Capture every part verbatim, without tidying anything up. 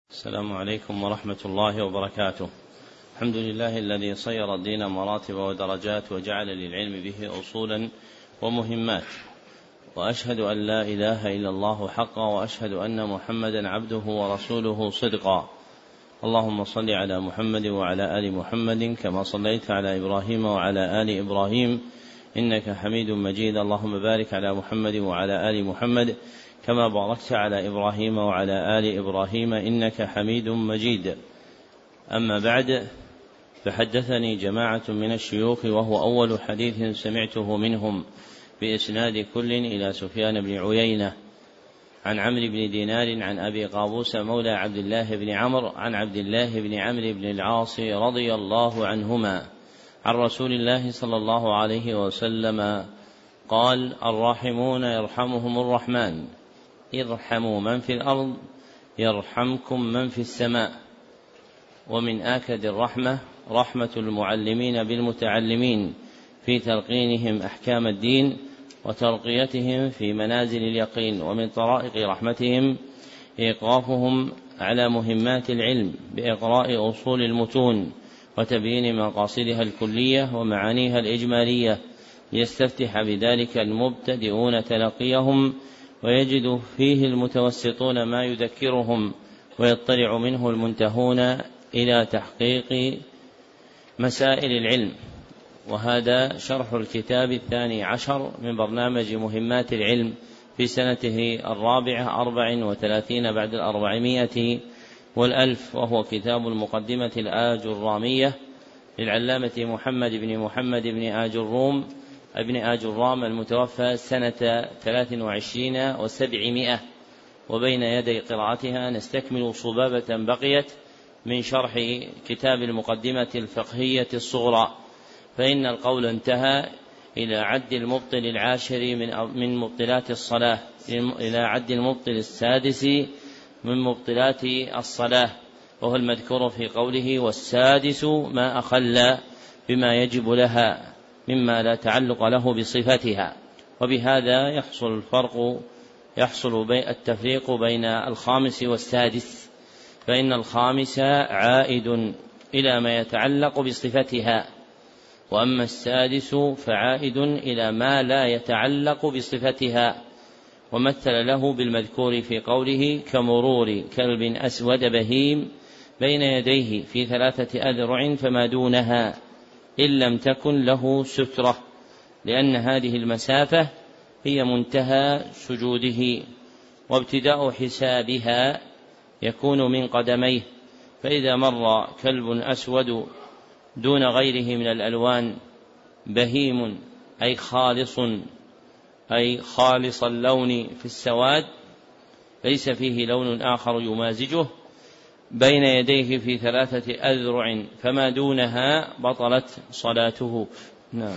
السلام عليكم ورحمة الله وبركاته. الحمد لله الذي صير الدين مراتب ودرجات وجعل للعلم به أصولا ومهمات، وأشهد أن لا إله إلا الله حقا، وأشهد أن محمدا عبده ورسوله صدقا. اللهم صل على محمد وعلى آل محمد كما صليت على إبراهيم وعلى آل إبراهيم إنك حميد مجيد. اللهم بارك على محمد وعلى آل محمد كما باركت على إبراهيم وعلى آل إبراهيم إنك حميد مجيد. أما بعد، فحدثني جماعة من الشيوخ، وهو أول حديث سمعته منهم بإسناد كل إلى سفيان بن عيينة عن عمرو بن دينار عن أبي قابوس مولى عبد الله بن عمرو عن عبد الله بن عمرو بن العاص رضي الله عنهما عن رسول الله صلى الله عليه وسلم قال: الراحمون يرحمهم الرحمن، ارحموا من في الأرض يرحمكم من في السماء. ومن آكد الرحمة رحمة المعلمين بالمتعلمين في تلقينهم أحكام الدين وترقيتهم في منازل اليقين. ومن طرائق رحمتهم إيقافهم على مهمات العلم بإقراء أصول المتون وتبيين مقاصدها الكلية ومعانيها الإجمالية، ليستفتح بذلك المبتدئون تلقيهم، ويجد فيه المتوسطون ما يذكرهم، ويطلع منه المنتهون إلى تحقيق مسائل العلم. وهذا شرح الكتاب الثاني عشر من برنامج مهمات العلم في سنته الرابعة أربع وثلاثين بعد الأربعمائة والألف، وهو كتاب المقدمة الآجرامية للعلامة محمد بن محمد بن آجروم ابن آجرام المتوفى سنة ثلاث وعشرين وسبعمائة. وبين يدي قراءتها نستكمل صبابة بقيت من شرح كتاب المقدمة الفقهية الصغرى، فإن القول انتهى إلى عد المبطل العاشر من مبطلات الصلاة إلى عد المبطل السادس من مبطلات الصلاة، وهو المذكور في قوله: والسادس ما أخل بما يجب لها مما لا تعلق له بصفتها. وبهذا يحصل الفرق يحصل بين التفريق بين الخامس والسادس، فإن الخامس عائد إلى ما يتعلق بصفتها، وأما السادس فعائد إلى ما لا يتعلق بصفتها. ومثل له بالمذكور في قوله: كمرور كلب أسود بهيم بين يديه في ثلاثة أذرع فما دونها إن لم تكن له سترة، لأن هذه المسافة هي منتهى سجوده، وابتداء حسابها يكون من قدميه. فإذا مر كلب أسود دون غيره من الألوان بهيم أي خالص أي خالص اللون في السواد، ليس فيه لون آخر يمازجه، بين يديه في ثلاثة أذرع فما دونها بطلت صلاته. نعم.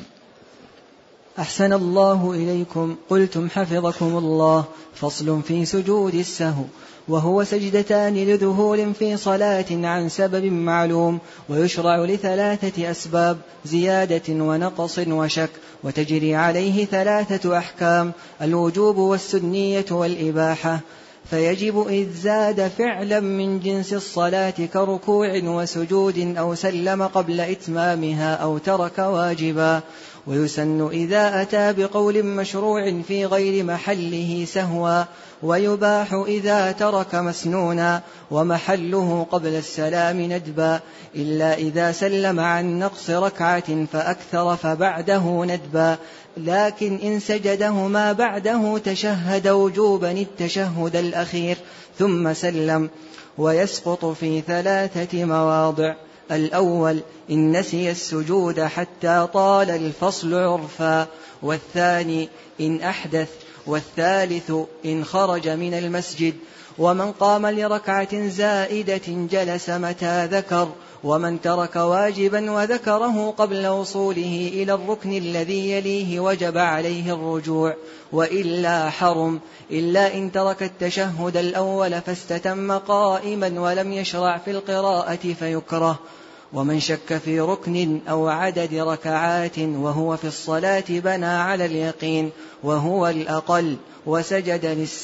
أحسن الله إليكم. قلتم حفظكم الله. فصل في سجود السهو، وهو سجدتان لذهول في صلاة عن سبب معلوم، ويشرع لثلاثة أسباب: زيادة ونقص وشك، وتجري عليه ثلاثة أحكام: الوجوب والسنية والإباحة. فيجب إذ زاد فعلا من جنس الصلاة كركوع وسجود أو سلم قبل إتمامها أو ترك واجبا. ويسن إذا أتى بقول مشروع في غير محله سهوا، ويباح إذا ترك مسنونا ومحله قبل السلام ندبا، إلا إذا سلم عن نقص ركعة فأكثر فبعده ندبا. لكن إن سجدهما بعده تشهد وجوبا التشهد الأخير ثم سلم، ويسقط في ثلاثة مواضع: الأول إن نسي السجود حتى طال الفصل عرفا، والثاني إن أحدث، والثالث إن خرج من المسجد. ومن قام لركعة زائدة جلس متى ذكر، ومن ترك واجبا وذكره قبل وصوله إلى الركن الذي يليه وجب عليه الرجوع، وإلا حرم، إلا إن ترك التشهد الأول فاستتم قائما ولم يشرع في القراءة فيكره. ومن شك في ركن أو عدد ركعات وهو في الصلاة بنى على اليقين وهو الأقل وسجد للسهو،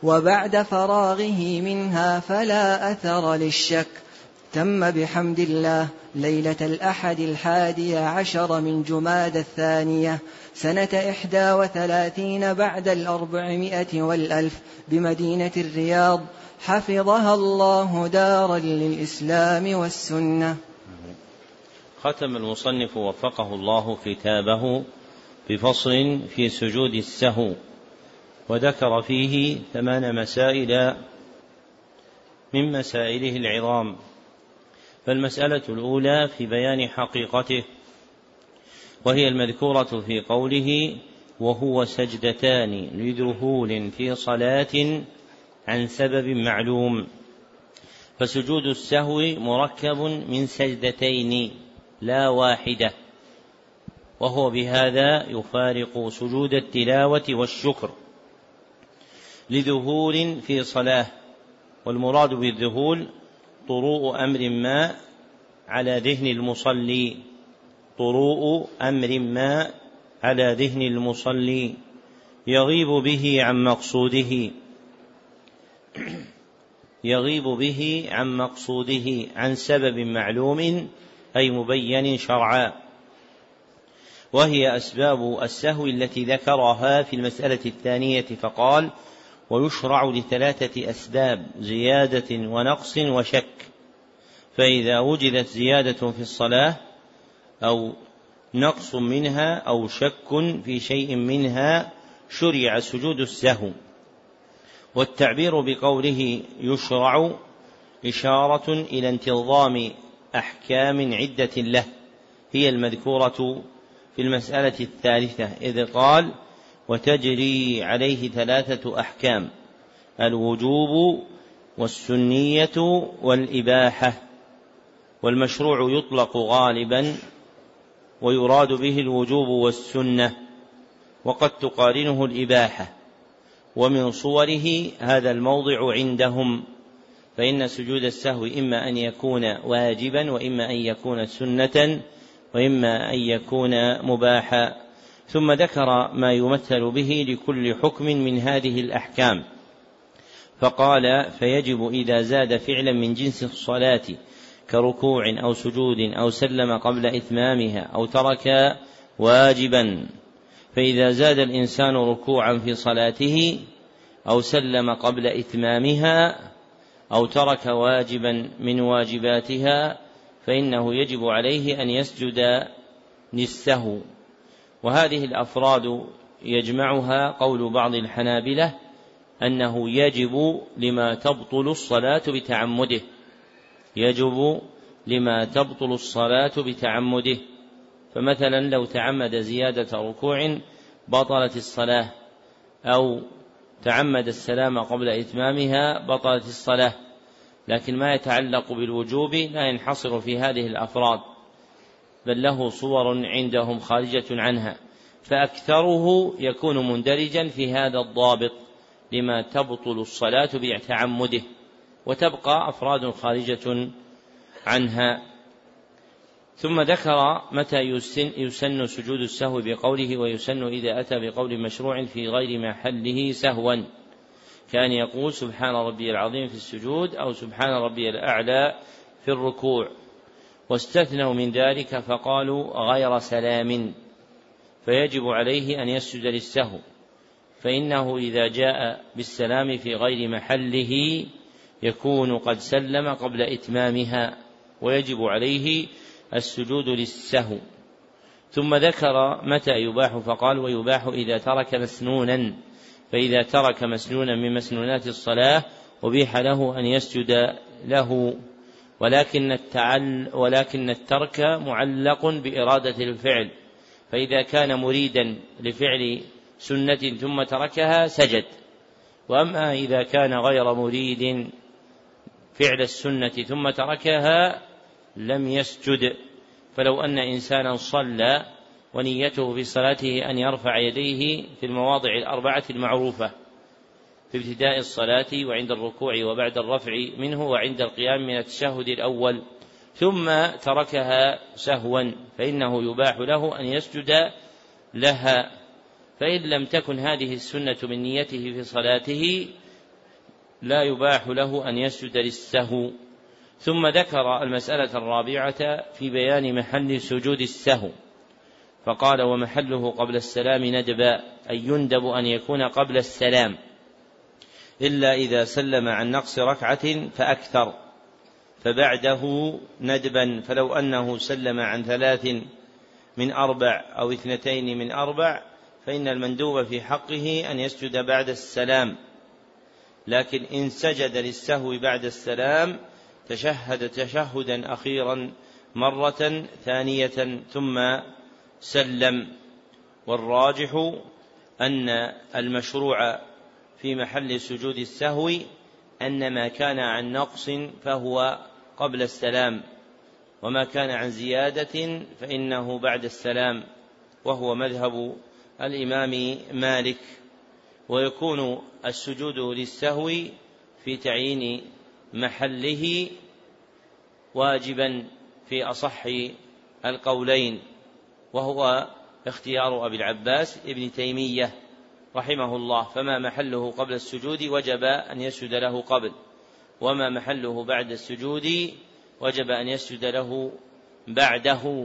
وبعد فراغه منها فلا أثر للشك. تم بحمد الله ليلة الأحد الحادي عشر من جماد الثانية سنة إحدى وثلاثين بعد الأربعمائة والألف بمدينة الرياض، حفظها الله دارا للإسلام والسنة. ختم المصنف وفقه الله كتابه بفصل في سجود السهو، وذكر فيه ثمان مسائل من مسائله العظام. فالمسألة الأولى في بيان حقيقته، وهي المذكورة في قوله وهو سجدتان لذهول في صلاة عن سبب معلوم. فسجود السهو مركب من سجدتين لا واحدة، وهو بهذا يفارق سجود التلاوة والشكر لذهول في صلاة. والمراد بالذهول طروء أمر ما على ذهن المصلي، طروء أمر ما على ذهن المصلي يغيب به عن مقصوده يغيب به عن مقصوده عن سبب معلوم أي مبين شرعا. وهي أسباب السهو التي ذكرها في المسألة الثانية، فقال ويشرع لثلاثة أسباب: زيادة ونقص وشك. فإذا وجدت زيادة في الصلاة أو نقص منها أو شك في شيء منها شرع سجود السهو. والتعبير بقوله يشرع إشارة إلى انتظام أحكام عدة له، هي المذكورة في المسألة الثالثة، إذ قال وتجري عليه ثلاثة أحكام: الوجوب والسنية والإباحة. والمشروع يطلق غالبا ويراد به الوجوب والسنة، وقد تقارنه الإباحة. ومن صوره هذا الموضع عندهم، فإن سجود السهو إما أن يكون واجبا وإما أن يكون سنة وإما أن يكون مباحا. ثم ذكر ما يمثل به لكل حكم من هذه الأحكام، فقال فيجب إذا زاد فعلا من جنس الصلاة كركوع أو سجود أو سلم قبل إتمامها أو ترك واجبا. فإذا زاد الإنسان ركوعا في صلاته أو سلم قبل إتمامها أو ترك واجبا من واجباتها فإنه يجب عليه أن يسجد للسهو. وهذه الأفراد يجمعها قول بعض الحنابلة أنه يجب لما تبطل الصلاة بتعمده، يجب لما تبطل الصلاة بتعمده. فمثلا لو تعمد زيادة ركوع بطلت الصلاة، أو تعمد السلام قبل إتمامها بطلت الصلاة. لكن ما يتعلق بالوجوب لا ينحصر في هذه الأفراد، بل له صور عندهم خارجة عنها، فأكثره يكون مندرجا في هذا الضابط لما تبطل الصلاة بتعمده، وتبقى أفراد خارجة عنها. ثم ذكر متى يسن, يسن سجود السهو بقوله ويسن إذا أتى بقول مشروع في غير محله سهوا، كان يقول سبحان ربي العظيم في السجود أو سبحان ربي الأعلى في الركوع. واستثنوا من ذلك فقالوا غير سلام، فيجب عليه أن يسجد للسهو، فإنه إذا جاء بالسلام في غير محله يكون قد سلم قبل إتمامها، ويجب عليه السجود للسهو. ثم ذكر متى يباح فقال ويباح إذا ترك مسنونا، فإذا ترك مسنونا من مسنونات الصلاة أبيح له أن يسجد له، ولكن, التعل ولكن الترك معلق بإرادة الفعل، فإذا كان مريدا لفعل سنة ثم تركها سجد. وأما إذا كان غير مريد فعل السنة ثم تركها لم يسجد. فلو أن إنسانا صلى ونيته في صلاته أن يرفع يديه في المواضع الأربعة المعروفة في ابتداء الصلاة وعند الركوع وبعد الرفع منه وعند القيام من التشهد الأول، ثم تركها سهوا، فإنه يباح له أن يسجد لها. فإن لم تكن هذه السنة من نيته في صلاته لا يباح له أن يسجد للسهو. ثم ذكر المسألة الرابعة في بيان محل سجود السهو، فقال: ومحله قبل السلام ندبا، أي يندب أن يكون قبل السلام، إلا إذا سلم عن نقص ركعة فأكثر، فبعده ندبا. فلو أنه سلم عن ثلاث من أربع أو اثنتين من أربع فإن المندوب في حقه أن يسجد بعد السلام، لكن إن سجد للسهو بعد السلام تشهد تشهدا أخيرا مرة ثانية ثم سلم. والراجح أن المشروع في محل سجود السهو أن ما كان عن نقص فهو قبل السلام، وما كان عن زيادة فإنه بعد السلام، وهو مذهب الإمام مالك. ويكون السجود للسهو في تعيين محله واجبا في أصح القولين، وهو اختيار أبي العباس ابن تيمية رحمه الله، فما محله قبل السجود وجب أن يسجد له قبل، وما محله بعد السجود وجب أن يسجد له بعده.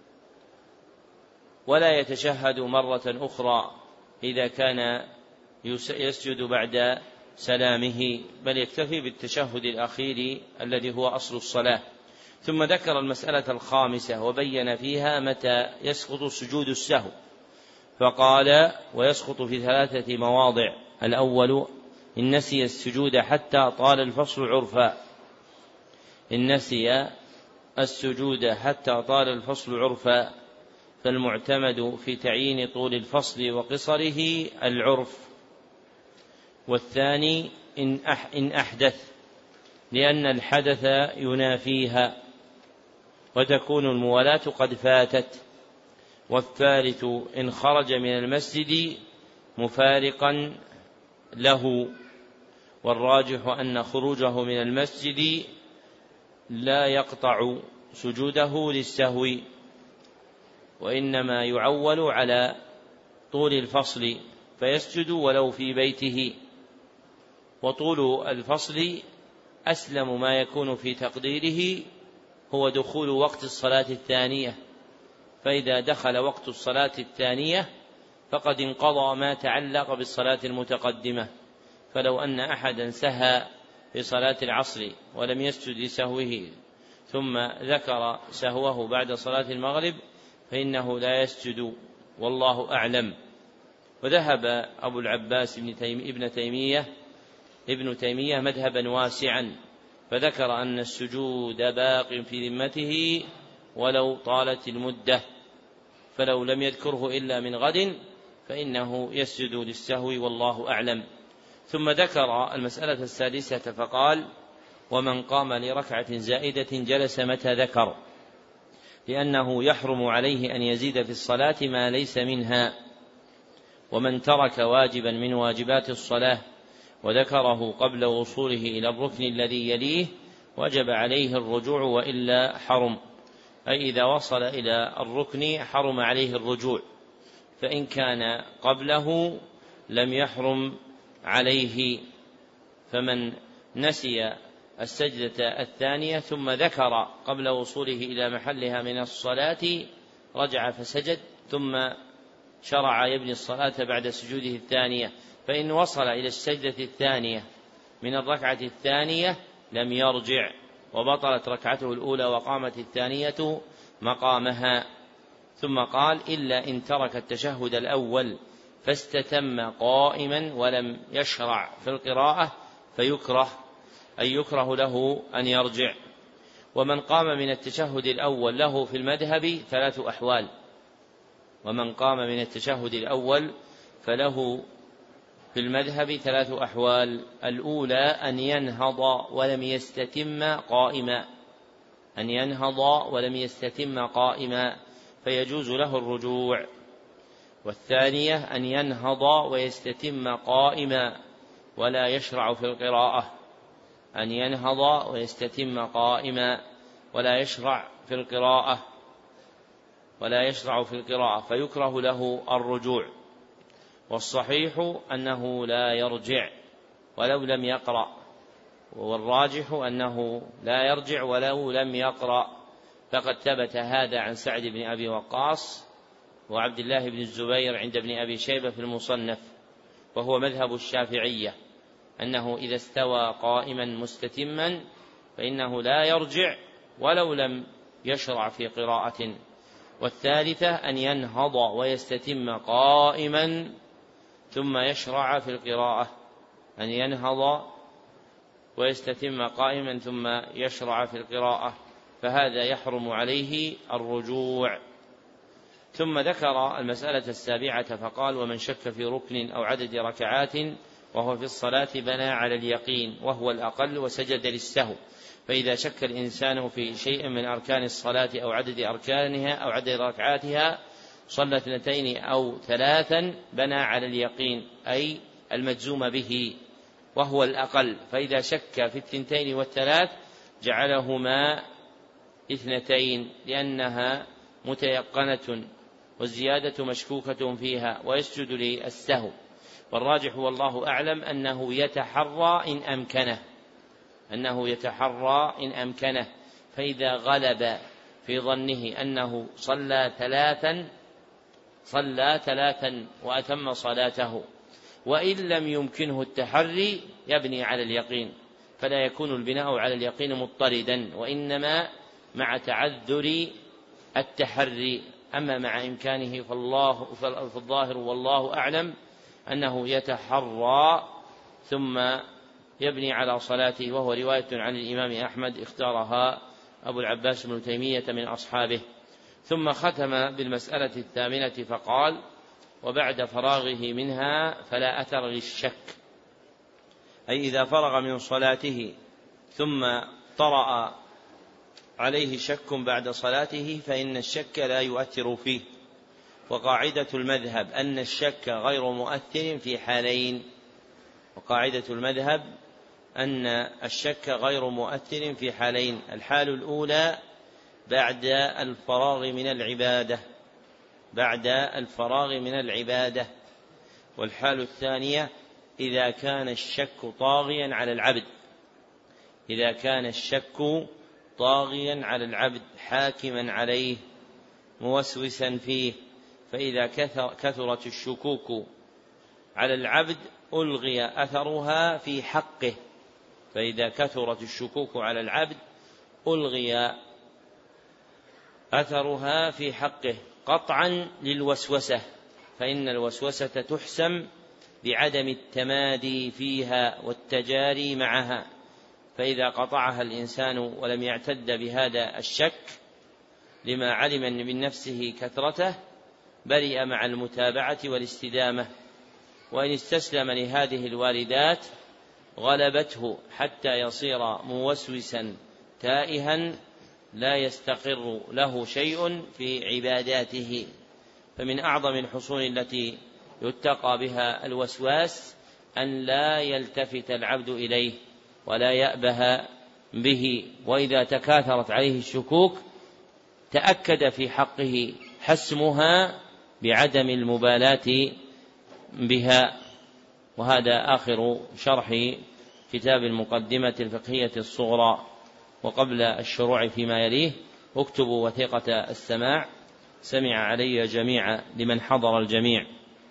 ولا يتشهد مرة أخرى إذا كان يسجد بعد سلامه، بل يكتفي بالتشهد الأخير الذي هو أصل الصلاة. ثم ذكر المسألة الخامسة وبين فيها متى يسقط سجود السهو، فقال: ويسقط في ثلاثة مواضع. الأول: إن نسي السجود حتى طال الفصل عرفا، إن نسي السجود حتى طال الفصل عرفا، فالمعتمد في تعيين طول الفصل وقصره العرف. والثاني: إن أحدث، لأن الحدث ينافيها وتكون الموالاة قد فاتت. والثالث: إن خرج من المسجد مفارقا له، والراجح أن خروجه من المسجد لا يقطع سجوده للسهو، وإنما يعول على طول الفصل فيسجد ولو في بيته. وطول الفصل أسلم ما يكون في تقديره هو دخول وقت الصلاة الثانية، فإذا دخل وقت الصلاة الثانية فقد انقضى ما تعلق بالصلاة المتقدمة. فلو أن أحدا سهى في صلاة العصر ولم يسجد لسهوه ثم ذكر سهوه بعد صلاة المغرب فإنه لا يسجد، والله أعلم. وذهب أبو العباس ابن تيمية, ابن تيمية, ابن تيمية مذهبا واسعا، فذكر أن السجود باق في ذمته ولو طالت المدة، فلو لم يذكره إلا من غد فإنه يسجد للسهو، والله أعلم. ثم ذكر المسألة السادسة فقال: ومن قام لركعة زائدة جلس متى ذكر، لأنه يحرم عليه أن يزيد في الصلاة ما ليس منها. ومن ترك واجبا من واجبات الصلاة وذكره قبل وصوله إلى الركن الذي يليه وجب عليه الرجوع وإلا حرم، أي إذا وصل إلى الركن حرم عليه الرجوع، فإن كان قبله لم يحرم عليه. فمن نسي السجدة الثانية ثم ذكر قبل وصوله إلى محلها من الصلاة رجع فسجد ثم شرع يبني الصلاة بعد سجوده الثانية، فإن وصل إلى السجدة الثانية من الركعة الثانية لم يرجع وبطلت ركعته الأولى وقامت الثانية مقامها. ثم قال: إلا إن ترك التشهد الأول فاستتم قائما ولم يشرع في القراءة فيكره، أي يكره له أن يرجع. ومن قام من التشهد الأول له في المذهب ثلاث أحوال، ومن قام من التشهد الأول فله في المذهب ثلاث أحوال: الأولى أن ينهض ولم يستتم قائما، أن ينهض ولم يستتم قائما فيجوز له الرجوع. والثانية أن ينهض ويستتم قائما ولا يشرع في القراءة، أن ينهض ويستتم قائما ولا يشرع في القراءة ولا يشرع في القراءة فيكره له الرجوع. والصحيح أنه لا يرجع ولو لم يقرأ، والراجح أنه لا يرجع ولو لم يقرأ، فقد ثبت هذا عن سعد بن أبي وقاص وعبد الله بن الزبير عند ابن أبي شيبة في المصنف، وهو مذهب الشافعية أنه إذا استوى قائما مستتما فإنه لا يرجع ولو لم يشرع في قراءة. والثالثة أن ينهض ويستتم قائما ثم يشرع في القراءة، أن ينهض ويستتم قائما ثم يشرع في القراءة، فهذا يحرم عليه الرجوع. ثم ذكر المسألة السابعة فقال: ومن شك في ركن أو عدد ركعات وهو في الصلاة بنى على اليقين وهو الأقل وسجد للسهو. فإذا شك الإنسان في شيء من أركان الصلاة أو عدد أركانها أو عدد ركعاتها صلى اثنتين أو ثلاثا بنى على اليقين أي المجزوم به وهو الأقل، فإذا شك في الثنتين والثلاث جعلهما اثنتين لأنها متيقنة والزيادة مشكوكة فيها ويسجد للسهو. والراجح والله أعلم أنه يتحرى إن أمكنه أنه يتحرى إن أمكنه فإذا غلب في ظنه أنه صلى ثلاثا صلى ثلاثا وأتم صلاته، وإن لم يمكنه التحري يبني على اليقين، فلا يكون البناء على اليقين مضطردا، وإنما مع تعذر التحري. أما مع إمكانه فالله فالظاهر والله أعلم أنه يتحرى ثم يبني على صلاته، وهو رواية عن الإمام أحمد اختارها أبو العباس بن تيمية من أصحابه. ثم ختم بالمسألة الثامنة فقال: وبعد فراغه منها فلا أثر للشك، أي إذا فرغ من صلاته ثم طرأ عليه شك بعد صلاته فإن الشك لا يؤثر فيه. وقاعدة المذهب أن الشك غير مؤثر في حالين وقاعدة المذهب أن الشك غير مؤثر في حالين: الحال الأولى بعد الفراغ من العبادة بعد الفراغ من العبادة والحال الثانية إذا كان الشك طاغيا على العبد إذا كان الشك طاغيا على العبد حاكما عليه موسوسا فيه، فإذا كثرت الشكوك على العبد ألغي أثرها في حقه فإذا كثرت الشكوك على العبد ألغي أثرها في حقه قطعا للوسوسة، فإن الوسوسة تحسم بعدم التمادي فيها والتجاري معها، فإذا قطعها الإنسان ولم يعتد بهذا الشك لما علم من نفسه كثرته برئ مع المتابعة والاستدامة. وإن استسلم لهذه الواردات غلبته حتى يصير موسوسا تائها لا يستقر له شيء في عباداته. فمن أعظم الحصول التي يتقى بها الوسواس أن لا يلتفت العبد إليه ولا يأبه به، وإذا تكاثرت عليه الشكوك تأكد في حقه حسمها بعدم المبالاة بها. وهذا آخر شرح كتاب المقدمة الفقهية الصغرى. وقبل الشروع فيما يليه اكتبوا وثيقة السماع: سمع علي جميعا لمن حضر الجميع.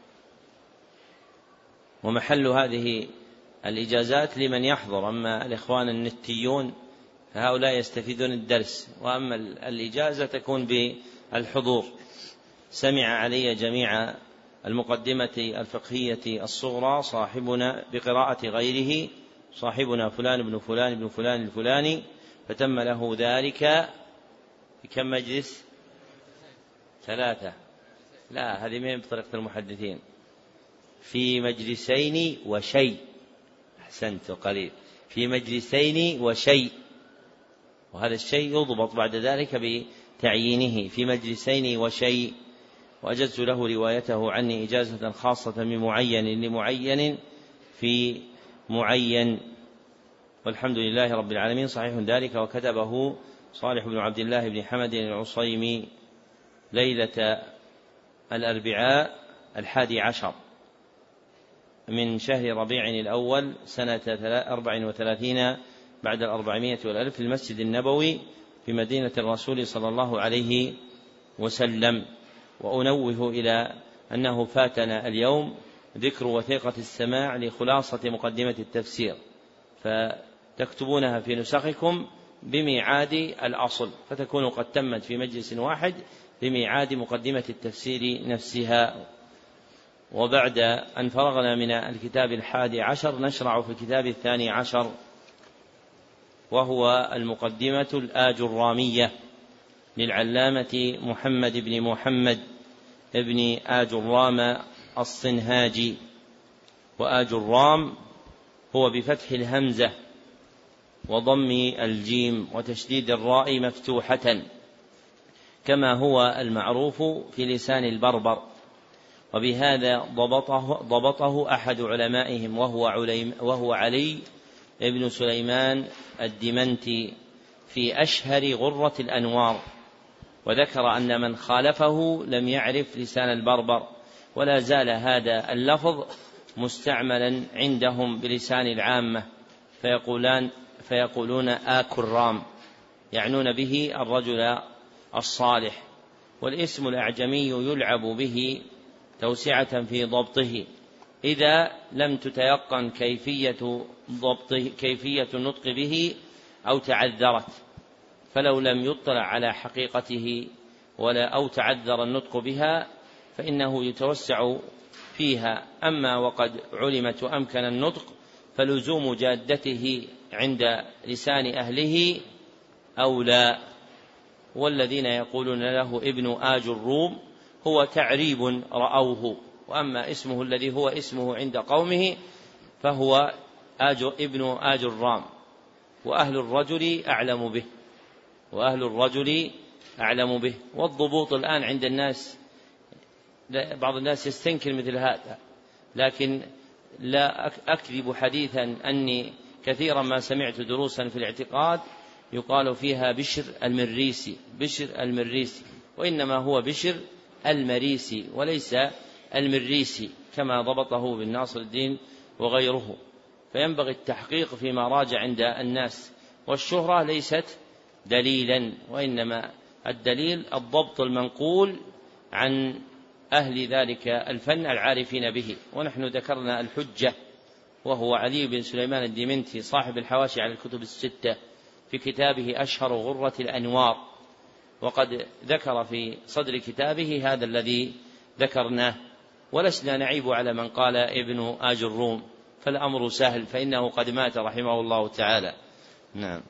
ومحل هذه الإجازات لمن يحضر، أما الإخوان النتيون فهؤلاء يستفيدون الدرس، وأما الإجازة تكون بالحضور. سمع علي جميعا المقدمة الفقهية الصغرى صاحبنا بقراءة غيره صاحبنا فلان بن فلان بن فلان الفلاني، فتم له ذلك في كم مجلس؟ ثلاثة. لا، هذه من بطريقة المحدثين، في مجلسين وشيء. أحسنت قليل، في مجلسين وشيء، وهذا الشيء يضبط بعد ذلك بتعيينه، في مجلسين وشيء. وأجزت له روايته عني إجازة خاصة من معين لمعين في معين، والحمد لله رب العالمين. صحيح ذلك، وكتبه صالح بن عبد الله بن حمد العصيمي ليلة الأربعاء الحادي عشر من شهر ربيع الأول سنة أربع وثلاثين بعد الأربعمائة والألف في المسجد النبوي في مدينة الرسول صلى الله عليه وسلم. وأنوه إلى أنه فاتنا اليوم ذكر وثيقة السماع لخلاصة مقدمة التفسير، فتكتبونها في نسخكم بميعاد الأصل، فتكون قد تمت في مجلس واحد بميعاد مقدمة التفسير نفسها. وبعد أن فرغنا من الكتاب الحادي عشر نشرع في الكتاب الثاني عشر، وهو المقدمة الآجرامية للعلامة محمد بن محمد ابن آجرام الصنهاجي. وآجرام هو بفتح الهمزة وضم الجيم وتشديد الراء مفتوحة، كما هو المعروف في لسان البربر. وبهذا ضبطه, ضبطه أحد علمائهم وهو, علي وهو علي ابن سليمان الدمنتي في أشهر غرة الأنوار، وذكر أن من خالفه لم يعرف لسان البربر، ولا زال هذا اللفظ مستعملا عندهم بلسان العامة، فيقولان فيقولون آكرام، يعنون به الرجل الصالح. والاسم الأعجمي يلعب به توسعة في ضبطه إذا لم تتيقن كيفية ضبطه كيفية النطق به أو تعذرت، فلو لم يطلع على حقيقته ولا أو تعذر النطق بها فإنه يتوسع فيها. أما وقد علمت وأمكن النطق فلزوم جادته عند لسان أهله أولى. والذين يقولون له ابن آجروم هو تعريب رأوه، وأما اسمه الذي هو اسمه عند قومه فهو آجر ابن آجرام، وأهل الرجل أعلم به وأهل الرجل أعلم به. والضبوط الآن عند الناس، بعض الناس يستنكر مثل هذا، لكن لا أكذب حديثا أني كثيرا ما سمعت دروسا في الاعتقاد يقال فيها بشر المريسي بشر المريسي وإنما هو بشر المريسي وليس المريسي كما ضبطه بن ناصر الدين وغيره. فينبغي التحقيق فيما راجع عند الناس، والشهرة ليست دليلا، وإنما الدليل الضبط المنقول عن أهل ذلك الفن العارفين به. ونحن ذكرنا الحجة وهو علي بن سليمان الدمنتي صاحب الحواشي على الكتب الستة في كتابه أشهر غرة الأنوار، وقد ذكر في صدر كتابه هذا الذي ذكرناه. ولسنا نعيب على من قال ابن آجروم، فالأمر سهل، فإنه قد مات رحمه الله تعالى. نعم.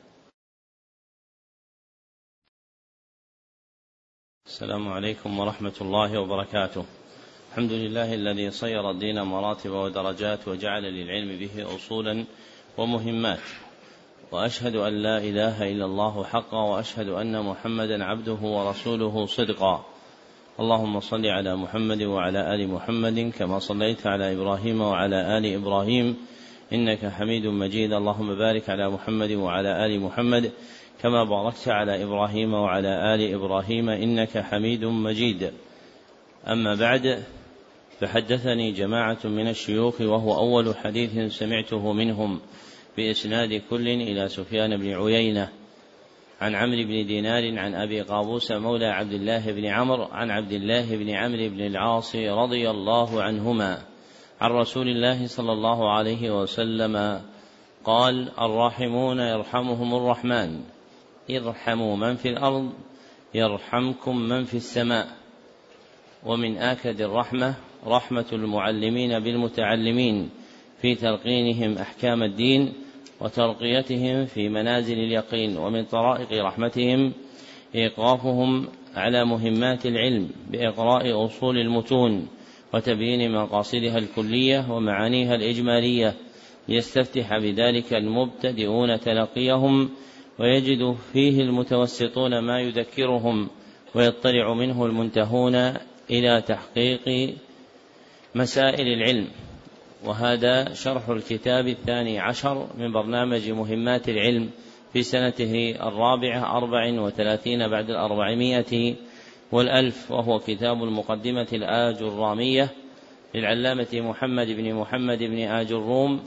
السلام عليكم ورحمة الله وبركاته. الحمد لله الذي صير الدين مراتب ودرجات وجعل للعلم به أصولا ومهمات، وأشهد أن لا إله إلا الله حقا، وأشهد أن محمدا عبده ورسوله صدقا. اللهم صل على محمد وعلى آل محمد كما صليت على إبراهيم وعلى آل إبراهيم إنك حميد مجيد. اللهم بارك على محمد وعلى آل محمد كما باركت على إبراهيم وعلى آل إبراهيم إنك حميد مجيد. أما بعد، فحدثني جماعة من الشيوخ وهو أول حديث سمعته منهم بإسناد كل إلى سفيان بن عيينة عن عمرو بن دينار عن أبي قابوس مولى عبد الله بن عمرو عن عبد الله بن عمرو بن العاص رضي الله عنهما عن رسول الله صلى الله عليه وسلم قال: الراحمون يرحمهم الرحمن، ارحموا من في الأرض يرحمكم من في السماء. ومن آكد الرحمة رحمة المعلمين بالمتعلمين في تلقينهم أحكام الدين وترقيتهم في منازل اليقين. ومن طرائق رحمتهم إيقافهم على مهمات العلم بإقراء أصول المتون وتبيين مقاصدها الكلية ومعانيها الإجمالية، ليستفتح بذلك المبتدئون تلقيهم ويجد فيه المتوسطون ما يذكرهم، ويطلع منه المنتهون إلى تحقيق مسائل العلم. وهذا شرح الكتاب الثاني عشر من برنامج مهمات العلم في سنته الرابعة أربع وثلاثين بعد الأربعمائة والألف، وهو كتاب المقدمة الآجرامية للعلامة محمد بن محمد بن آجروم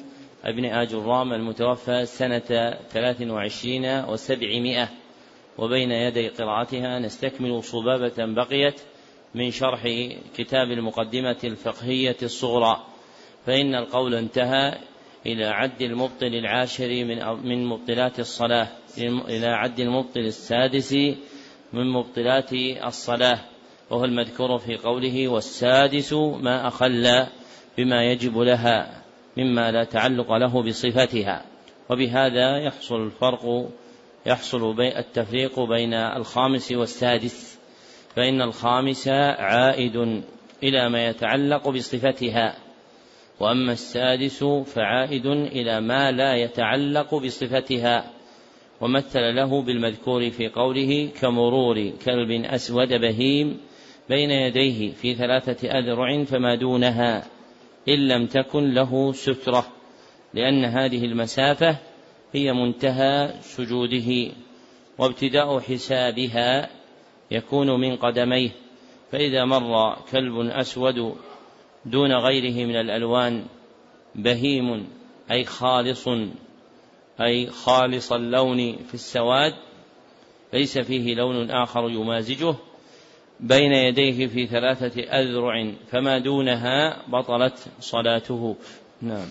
ابن آجرام المتوفى سنة ثلاث وعشرين وسبعمائة. وبين يدي قراءتها نستكمل صبابة بقيت من شرح كتاب المقدمة الفقهية الصغرى. فإن القول انتهى إلى عد المبطل العاشر من مبطلات الصلاة إلى عد المبطل السادس من مبطلات الصلاة، وهو المذكور في قوله والسادس ما أخل بما يجب لها مما لا تعلق له بصفتها. وبهذا يحصل الفرق يحصل التفريق بين الخامس والسادس، فإن الخامس عائد إلى ما يتعلق بصفتها، وأما السادس فعائد إلى ما لا يتعلق بصفتها. ومثل له بالمذكور في قوله كمرور كلب أسود بهيم بين يديه في ثلاثة أذرع فما دونها إن لم تكن له سترة، لأن هذه المسافة هي منتهى سجوده، وابتداء حسابها يكون من قدميه. فإذا مر كلب أسود دون غيره من الألوان بهيم أي خالص أي خالص اللون في السواد ليس فيه لون آخر يمازجه بين يديه في ثلاثة أذرع فما دونها بطلت صلاته. نعم.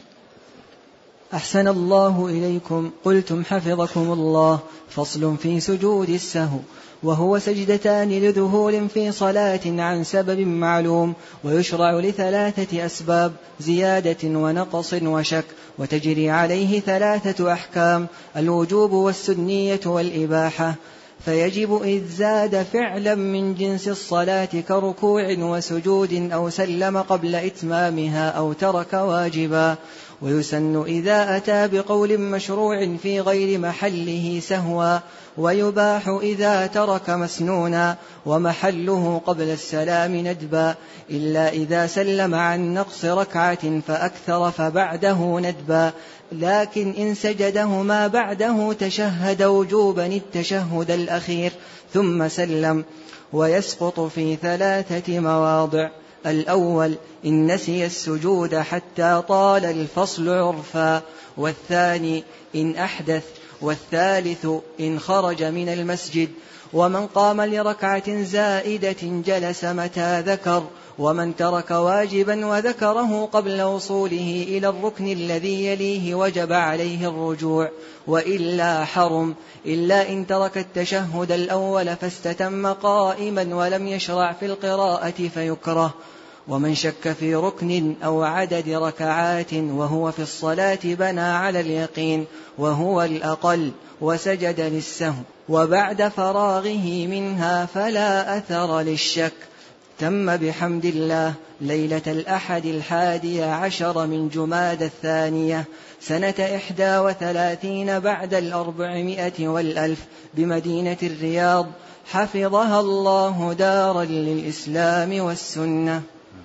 أحسن الله إليكم. قلتم حفظكم الله. فصل في سجود السهو، وهو سجدتان لذهول في صلاة عن سبب معلوم، ويشرع لثلاثة أسباب: زيادة ونقص وشك، وتجري عليه ثلاثة أحكام: الوجوب والسنية والإباحة. فيجب إذ زاد فعلا من جنس الصلاة كركوع وسجود أو سلم قبل إتمامها أو ترك واجبا. ويسن إذا أتى بقول مشروع في غير محله سهوا، ويباح إذا ترك مسنونا ومحله قبل السلام ندبا، إلا إذا سلم عن نقص ركعة فأكثر فبعده ندبا. لكن إن سجدهما بعده تشهد وجوبا التشهد الأخير ثم سلم، ويسقط في ثلاثة مواضع: الأول إن نسي السجود حتى طال الفصل عرفا، والثاني إن أحدث، والثالث إن خرج من المسجد. ومن قام لركعة زائدة جلس متى ذكر، ومن ترك واجبا وذكره قبل وصوله إلى الركن الذي يليه وجب عليه الرجوع، وإلا حرم، إلا إن ترك التشهد الأول فاستتم قائما ولم يشرع في القراءة فيكره. ومن شك في ركن أو عدد ركعات وهو في الصلاة بنى على اليقين وهو الأقل وسجد للسهو، وبعد فراغه منها فلا أثر للشك. تم بحمد الله ليلة الأحد الحادي عشر من جماد الثانية سنة إحدى وثلاثين بعد الأربعمائة والألف بمدينة الرياض، حفظها الله دارا للإسلام والسنة.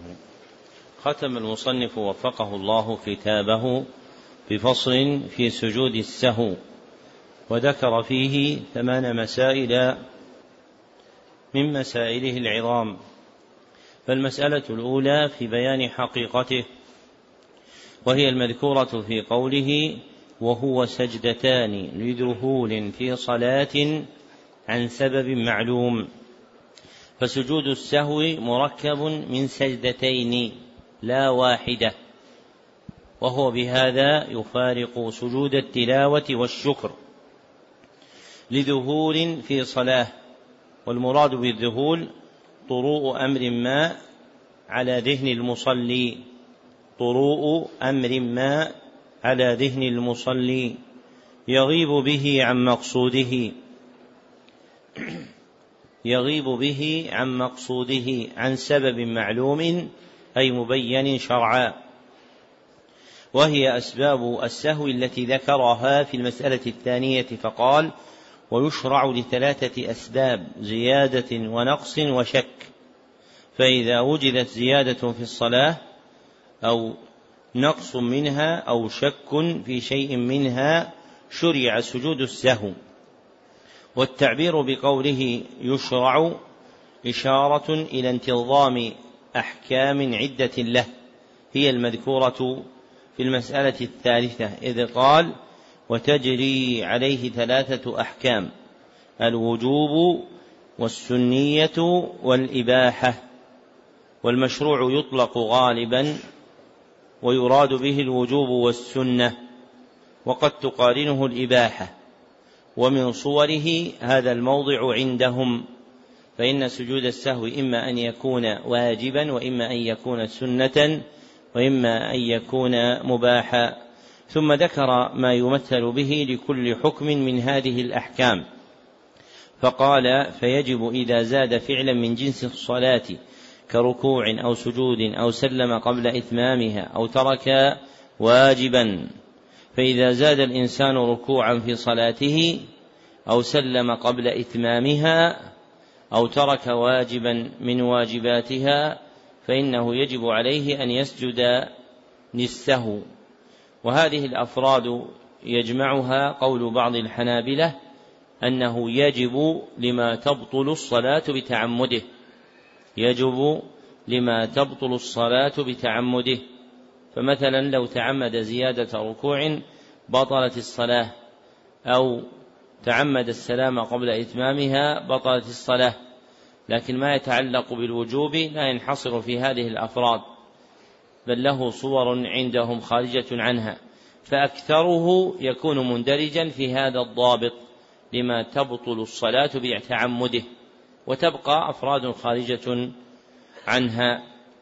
ختم المصنف وفقه الله كتابه بفصل في سجود السهو، وذكر فيه ثمان مسائل من مسائله العظام. فالمسألة الأولى في بيان حقيقته، وهي المذكورة في قوله وهو سجدتان لذهول في صلاة عن سبب معلوم. فسجود السهو مركب من سجدتين لا واحدة، وهو بهذا يفارق سجود التلاوة والشكر لذهول في صلاة. والمراد بالذهول طروء أمر ما على ذهن المصلي طروء أمر ما على ذهن المصلي يغيب به عن مقصوده يغيب به عن مقصوده عن سبب معلوم أي مبين شرعا. وهي أسباب السهو التي ذكرها في المسألة الثانية، فقال ويشرع لثلاثة أسباب: زيادة ونقص وشك. فإذا وجدت زيادة في الصلاة أو نقص منها أو شك في شيء منها شرع سجود السهو. والتعبير بقوله يشرع إشارة إلى انتظام أحكام عدة له هي المذكورة في المسألة الثالثة، إذ قال وتجري عليه ثلاثة أحكام: الوجوب والسنية والإباحة. والمشروع يطلق غالبا ويراد به الوجوب والسنة، وقد تقارنه الإباحة. ومن صوره هذا الموضع عندهم، فإن سجود السهو إما أن يكون واجبا وإما أن يكون سنة وإما أن يكون مباحا. ثم ذكر ما يمثل به لكل حكم من هذه الأحكام، فقال: فيجب إذا زاد فعلا من جنس الصلاة كركوع أو سجود أو سلم قبل إتمامها أو ترك واجبا. فإذا زاد الإنسان ركوعا في صلاته أو سلم قبل إتمامها أو ترك واجبا من واجباتها فإنه يجب عليه أن يسجد للسهو. وهذه الأفراد يجمعها قول بعض الحنابلة أنه يجب لما تبطل الصلاة بتعمده، يجب لما تبطل الصلاة بتعمده. فمثلا لو تعمد زيادة ركوع بطلت الصلاة، أو تعمد السلام قبل إتمامها بطلت الصلاة. لكن ما يتعلق بالوجوب لا ينحصر في هذه الأفراد، بل له صور عندهم خارجة عنها، فأكثره يكون مندرجا في هذا الضابط لما تبطل الصلاة بتعمده، وتبقى أفراد خارجة عنها.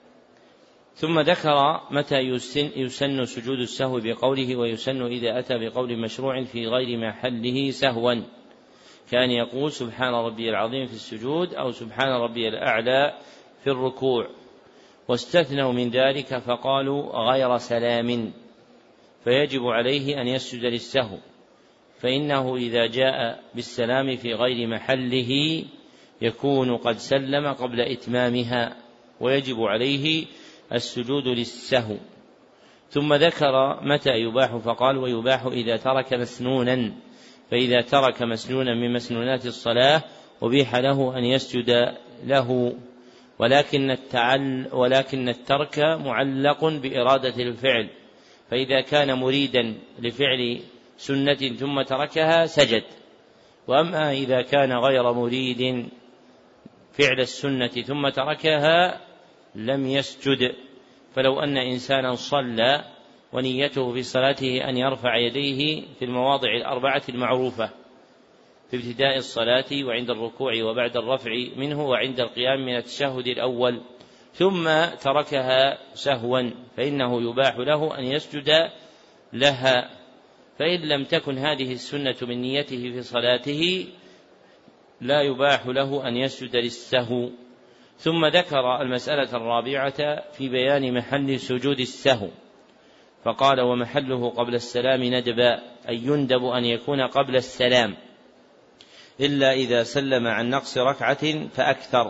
ثم ذكر متى يسن, يسن سجود السهو بقوله: ويسن إذا أتى بقول مشروع في غير محله سهوا، كان يقول سبحان ربي العظيم في السجود أو سبحان ربي الأعلى في الركوع. واستثنوا من ذلك فقالوا غير سلام، فيجب عليه أن يسجد للسهو، فإنه إذا جاء بالسلام في غير محله يكون قد سلم قبل إتمامها، ويجب عليه السجود للسهو. ثم ذكر متى يباح فقال: ويباح إذا ترك مسنونا، فإذا ترك مسنونا من مسنونات الصلاة أبيح له أن يسجد له، ولكن, التعل ولكن الترك معلق بإرادة الفعل، فإذا كان مريدا لفعل سنة ثم تركها سجد. وأما إذا كان غير مريد فعل السنة ثم تركها لم يسجد. فلو أن إنسانا صلى ونيته في صلاته أن يرفع يديه في المواضع الأربعة المعروفة في ابتداء الصلاة وعند الركوع وبعد الرفع منه وعند القيام من التشهد الأول، ثم تركها سهوا، فإنه يباح له أن يسجد لها. فإن لم تكن هذه السنة من نيته في صلاته لا يباح له أن يسجد للسهو. ثم ذكر المسألة الرابعة في بيان محل سجود السهو، فقال: ومحله قبل السلام ندبا، أي يندب أن يكون قبل السلام، إلا إذا سلم عن نقص ركعة فأكثر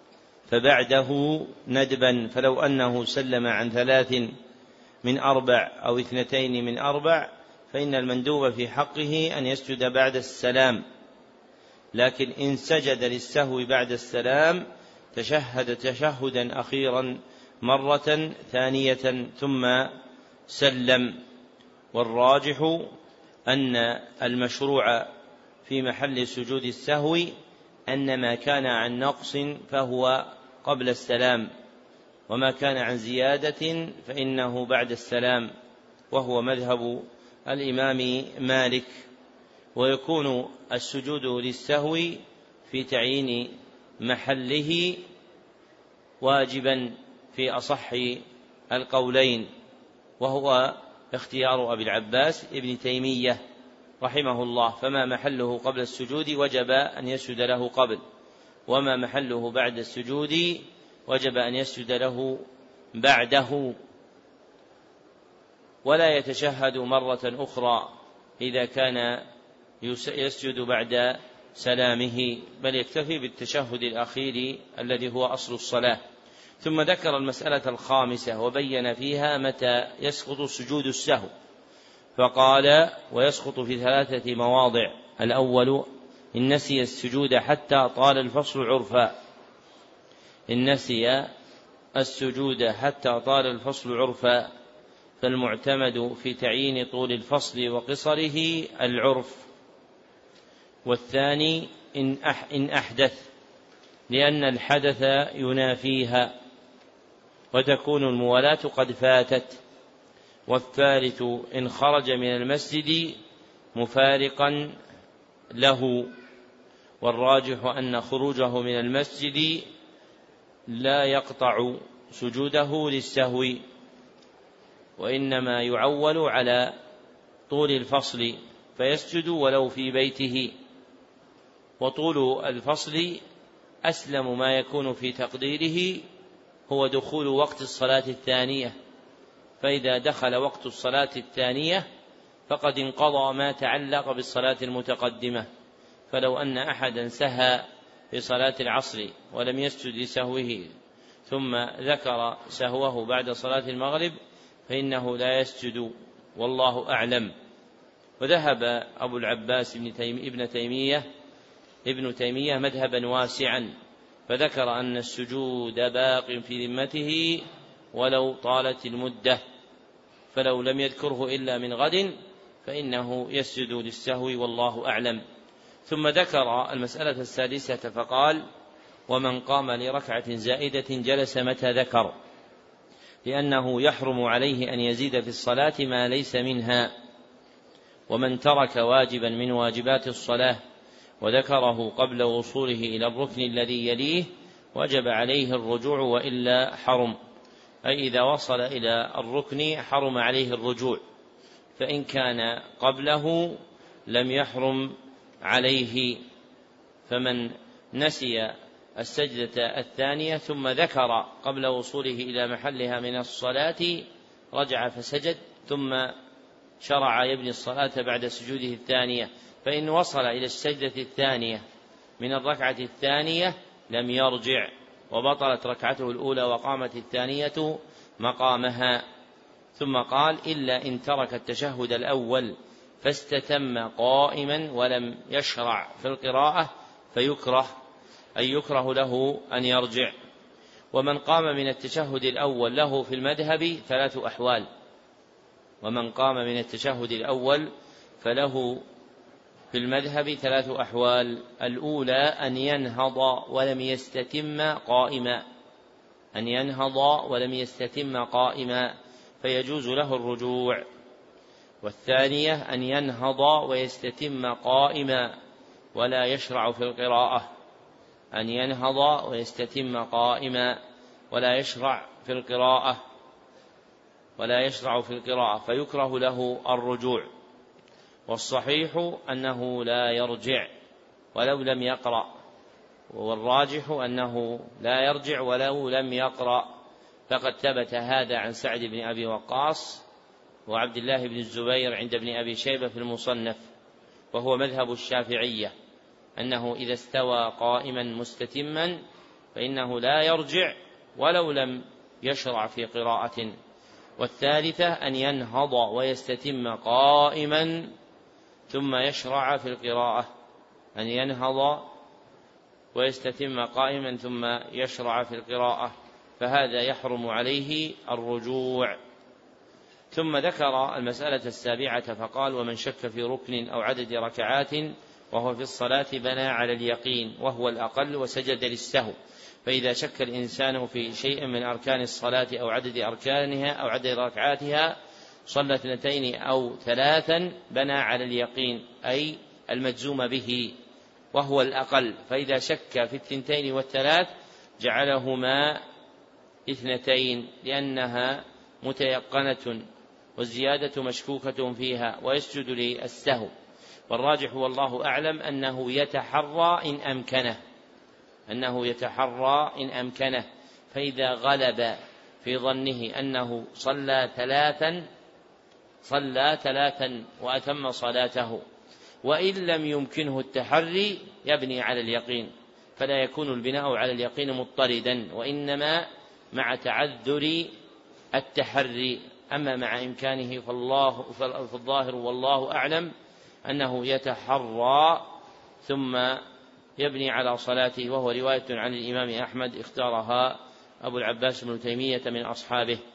فبعده ندبا. فلو أنه سلم عن ثلاث من أربع أو اثنتين من أربع فإن المندوب في حقه أن يسجد بعد السلام. لكن إن سجد للسهو بعد السلام تشهد تشهدا أخيرا مرة ثانية ثم سلم. والراجح أن المشروع في محل سجود السهو أن ما كان عن نقص فهو قبل السلام، وما كان عن زيادة فإنه بعد السلام، وهو مذهب الإمام مالك. ويكون السجود للسهو في تعيين محله واجبا في أصح القولين، وهو اختيار أبي العباس ابن تيمية رحمه الله. فما محله قبل السجود وجب أن يسجد له قبل، وما محله بعد السجود وجب أن يسجد له بعده. ولا يتشهد مرة أخرى إذا كان يسجد بعد سلامه، بل يكتفي بالتشهد الأخير الذي هو أصل الصلاة. ثم ذكر المسألة الخامسة وبين فيها متى يسقط سجود السهو، فقال: ويسقط في ثلاثة مواضع. الأول: إن نسي السجود حتى طال الفصل عرفا، إن نسي السجود حتى طال الفصل عرفا، فالمعتمد في تعيين طول الفصل وقصره العرف. والثاني إن أحدث، لأن الحدث ينافيها وتكون الموالاة قد فاتت. والثالث إن خرج من المسجد مفارقا له، والراجح أن خروجه من المسجد لا يقطع سجوده للسهو، وإنما يعول على طول الفصل فيسجد ولو في بيته. وطول الفصل أسلم ما يكون في تقديره هو دخول وقت الصلاة الثانية، فإذا دخل وقت الصلاة الثانية فقد انقضى ما تعلق بالصلاة المتقدمة. فلو أن أحدا سهى في صلاة العصر ولم يسجد لسهوه ثم ذكر سهوه بعد صلاة المغرب فإنه لا يسجد، والله أعلم. وذهب أبو العباس ابن تيمية ابن تيمية مذهبا واسعا، فذكر أن السجود باق في ذمته ولو طالت المدة، فلو لم يذكره إلا من غد فإنه يسجد للسهو، والله أعلم. ثم ذكر المسألة السادسة فقال: ومن قام لركعة زائدة جلس متى ذكر، لأنه يحرم عليه أن يزيد في الصلاة ما ليس منها. ومن ترك واجبا من واجبات الصلاة وذكره قبل وصوله إلى الركن الذي يليه وجب عليه الرجوع وإلا حرم، أي إذا وصل إلى الركن حرم عليه الرجوع، فإن كان قبله لم يحرم عليه. فمن نسي السجدة الثانية ثم ذكر قبل وصوله إلى محلها من الصلاة رجع فسجد ثم شرع يبني الصلاة بعد سجوده الثانية، فإن وصل إلى السجدة الثانية من الركعة الثانية لم يرجع وبطلت ركعته الأولى وقامت الثانية مقامها. ثم قال: إلا إن ترك التشهد الأول فاستتم قائما ولم يشرع في القراءة فيكره، أي يكره له أن يرجع. ومن قام من التشهد الأول له في المذهب ثلاث أحوال. ومن قام من التشهد الأول فله في المذهب ثلاث أحوال: الأولى أن ينهض ولم يستتم قائما، أن ينهض ولم يستتم قائما فيجوز له الرجوع. والثانية أن ينهض ويستتم قائما ولا يشرع في القراءة، أن ينهض ويستتم قائما ولا يشرع في القراءة ولا يشرع في القراءة فيكره له الرجوع. والصحيح أنه لا يرجع ولو لم يقرأ، والراجح أنه لا يرجع ولو لم يقرأ، فقد ثبت هذا عن سعد بن أبي وقاص وعبد الله بن الزبير عند ابن أبي شيبة في المصنف، وهو مذهب الشافعية أنه إذا استوى قائما مستتما فإنه لا يرجع ولو لم يشرع في قراءة. والثالثة أن ينهض ويستتم قائما ثم يشرع في القراءة، أن ينهض ويستتم قائما ثم يشرع في القراءة، فهذا يحرم عليه الرجوع. ثم ذكر المسألة السابعة فقال: ومن شك في ركن أو عدد ركعات وهو في الصلاة بنى على اليقين وهو الأقل وسجد للسهو. فإذا شك الإنسان في شيء من أركان الصلاة أو عدد أركانها أو عدد ركعاتها صلى اثنتين أو ثلاثا بنى على اليقين أي المجزوم به وهو الأقل، فإذا شك في الثنتين والثلاث جعلهما اثنتين لأنها متيقنة والزيادة مشكوكة فيها ويسجد للسهو. والراجح والله أعلم أنه يتحرى إن أمكنه أنه يتحرى إن أمكنه فإذا غلب في ظنه أنه صلى ثلاثا صلى ثلاثا وأتم صلاته، وإن لم يمكنه التحري يبني على اليقين، فلا يكون البناء على اليقين مضطردا، وإنما مع تعذر التحري. أما مع إمكانه فالله فالظاهر والله أعلم أنه يتحرى ثم يبني على صلاته، وهو رواية عن الإمام أحمد اختارها أبو العباس بن تيمية من أصحابه.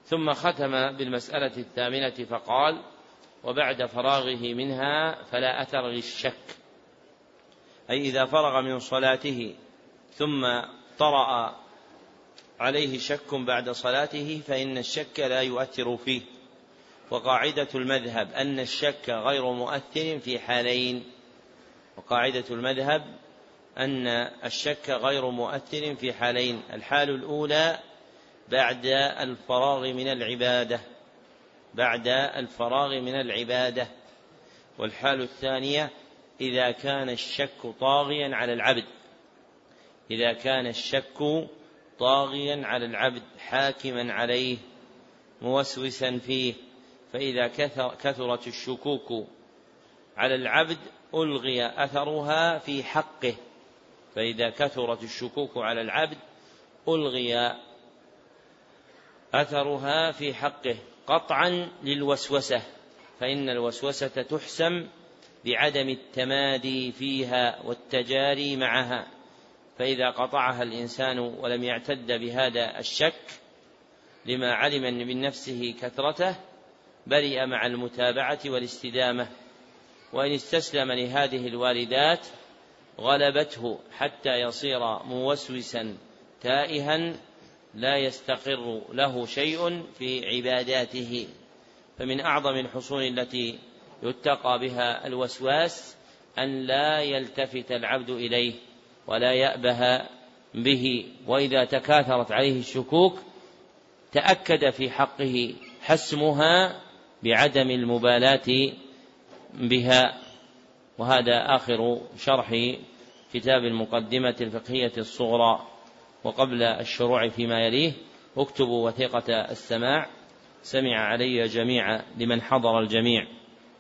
ثم ختم بالمسألة الثامنة فقال: وبعد فراغه منها فلا أثر للشك. أي إذا فرغ من صلاته ثم طرأ عليه شك بعد صلاته فإن الشك لا يؤثر فيه. وقاعدة المذهب أن الشك غير مؤثر في حالين وقاعدة المذهب أن الشك غير مؤثر في حالين: الحال الأولى بعد الفراغ من العبادة بعد الفراغ من العبادة والحال الثانية إذا كان الشك طاغيا على العبد إذا كان الشك طاغيا على العبد حاكما عليه موسوسا فيه. فإذا كثرت الشكوك على العبد ألغي أثرها في حقه فإذا كثرت الشكوك على العبد ألغي أثرها في حقه قطعا للوسوسة، فإن الوسوسة تحسم بعدم التمادي فيها والتجاري معها، فإذا قطعها الإنسان ولم يعتد بهذا الشك لما علم من نفسه كثرته برئ مع المتابعة والاستدامة. وإن استسلم لهذه الواردات غلبته حتى يصير موسوسا تائها لا يستقر له شيء في عباداته. فمن أعظم الحصول التي يتقى بها الوسواس أن لا يلتفت العبد إليه ولا يأبه به، وإذا تكاثرت عليه الشكوك تأكد في حقه حسمها بعدم المبالاة بها. وهذا آخر شرح كتاب المقدمة الفقهية الصغرى. وقبل الشروع فيما يليه اكتبوا وثيقة السماع: سمع علي جميعا لمن حضر الجميع.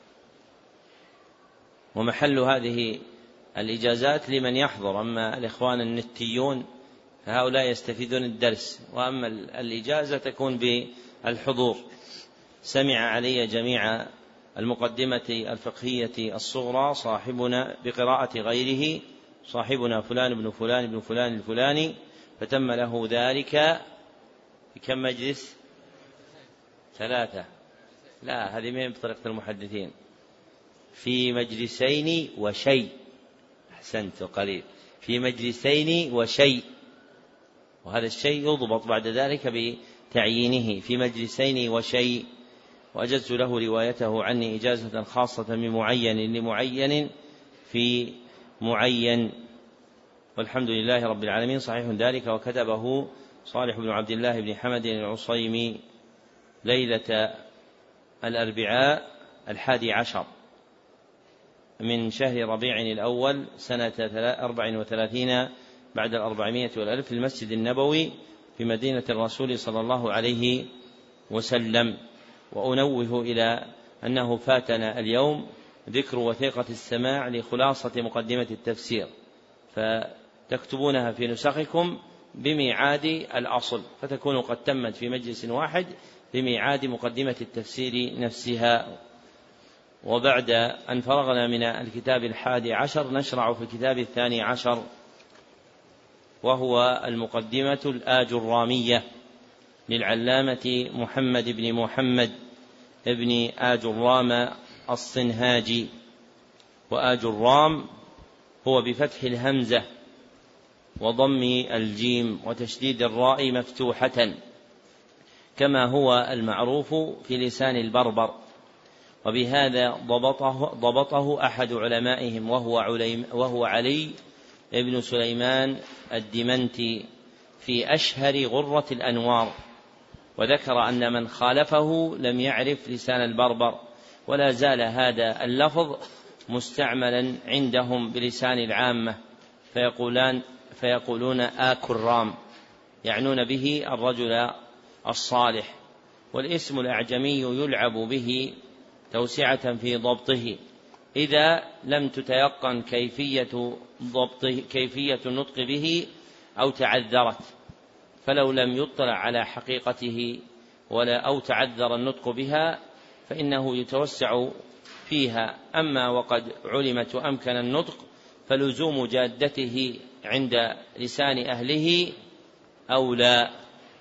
ومحل هذه الإجازات لمن يحضر، أما الإخوان النتيون فهؤلاء يستفيدون الدرس، وأما الإجازة تكون بالحضور. سمع علي جميعا المقدمة الفقهية الصغرى صاحبنا بقراءة غيره صاحبنا فلان بن فلان بن فلان الفلاني، فتم له ذلك في كم مجلس؟ ثلاثة. لا، هذه مهم بطريقة المحدثين، في مجلسين وشيء. أحسنت قليل، في مجلسين وشيء، وهذا الشيء يضبط بعد ذلك بتعيينه، في مجلسين وشيء. وأجزت له روايته عني إجازة خاصة من معين لمعين في معين، والحمد لله رب العالمين. صحيح ذلك، وكتبه صالح بن عبد الله بن حمد العصيمي ليلة الأربعاء الحادي عشر من شهر ربيع الأول سنة أربع وثلاثين بعد الأربعمائة والألف في المسجد النبوي في مدينة الرسول صلى الله عليه وسلم. وأنوه إلى أنه فاتنا اليوم ذكر وثيقة السماع لخلاصة مقدمة التفسير، فتكتبونها في نسخكم بميعاد الأصل، فتكون قد تمت في مجلس واحد بميعاد مقدمة التفسير نفسها. وبعد أن فرغنا من الكتاب الحادي عشر نشرع في الكتاب الثاني عشر، وهو المقدمة الآجرامية للعلامة محمد بن محمد ابن آجرام الصنهاجي. وآجرام هو بفتح الهمزة وضم الجيم وتشديد الراء مفتوحة كما هو المعروف في لسان البربر، وبهذا ضبطه, ضبطه أحد علمائهم وهو, علي وهو علي ابن سليمان الدمنتي في أشهر غرة الأنوار. وذكر أن من خالفه لم يعرف لسان البربر، ولا زال هذا اللفظ مستعملا عندهم بلسان العامة، فيقولان فيقولون آكرام، يعنون به الرجل الصالح. والاسم الأعجمي يلعب به توسعة في ضبطه إذا لم تتيقن كيفية ضبطه كيفية النطق به أو تعذرت، فلو لم يطلع على حقيقته ولا أو تعذر النطق بها فإنه يتوسع فيها. أما وقد علمت وأمكن النطق فلزوم جادته عند لسان أهله أولى.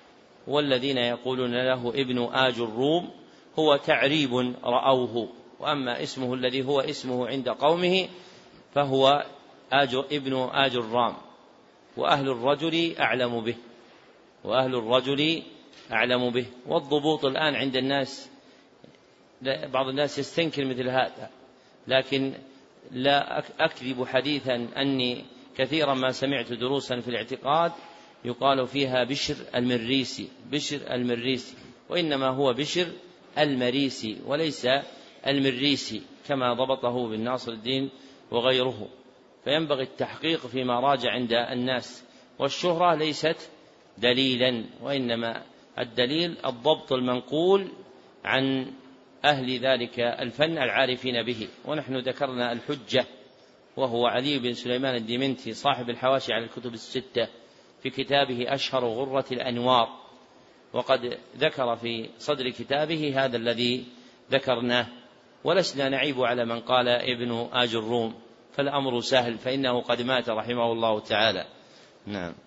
والذين يقولون له ابن آج الروم هو تعريب رأوه، وأما اسمه الذي هو اسمه عند قومه فهو آج ابن آج الرام، وأهل الرجل أعلم به وأهل الرجل أعلم به. والضبوط الآن عند الناس، بعض الناس يستنكر مثل هذا، لكن لا أكذب حديثا أني كثيرا ما سمعت دروسا في الاعتقاد يقال فيها بشر المريسي بشر المريسي وإنما هو بشر المريسي وليس المريسي كما ضبطه بن ناصر الدين وغيره. فينبغي التحقيق فيما راجع عند الناس، والشهرة ليست دليلا، وإنما الدليل الضبط المنقول عن أهل ذلك الفن العارفين به. ونحن ذكرنا الحجة وهو علي بن سليمان الدمنتي صاحب الحواشي على الكتب الستة في كتابه أشهر غرة الأنوار، وقد ذكر في صدر كتابه هذا الذي ذكرناه. ولسنا نعيب على من قال ابن آج الروم، فالأمر سهل، فإنه قد مات رحمه الله تعالى. نعم.